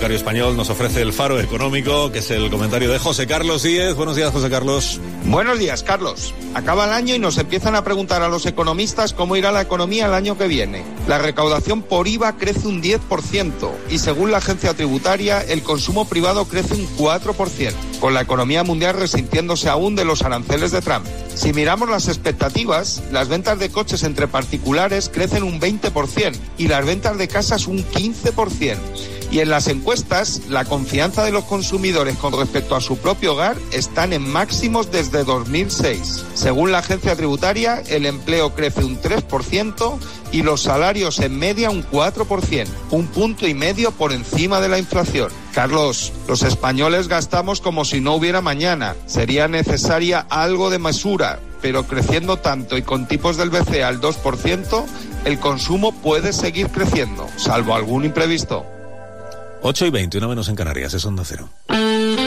Diario Español nos ofrece el Faro Económico, que es el comentario de José Carlos Díez. Buenos días, José Carlos. Buenos días, Carlos. Acaba el año y nos empiezan a preguntar a los economistas cómo irá la economía el año que viene. La recaudación por IVA crece un 10% y según la agencia tributaria, el consumo privado crece un 4%, con la economía mundial resintiéndose aún de los aranceles de Trump. Si miramos las expectativas, las ventas de coches entre particulares crecen un 20% y las ventas de casas un 15%. Y en las encuestas, la confianza de los consumidores con respecto a su propio hogar están en máximos desde 2006. Según la agencia tributaria, el empleo crece un 3% y los salarios en media un 4%, 1,5 puntos por encima de la inflación. Carlos, los españoles gastamos como si no hubiera mañana. Sería necesaria algo de mesura, pero creciendo tanto y con tipos del BCE al 2%, el consumo puede seguir creciendo, salvo algún imprevisto. 8:20, una menos en Canarias, es Onda Cero.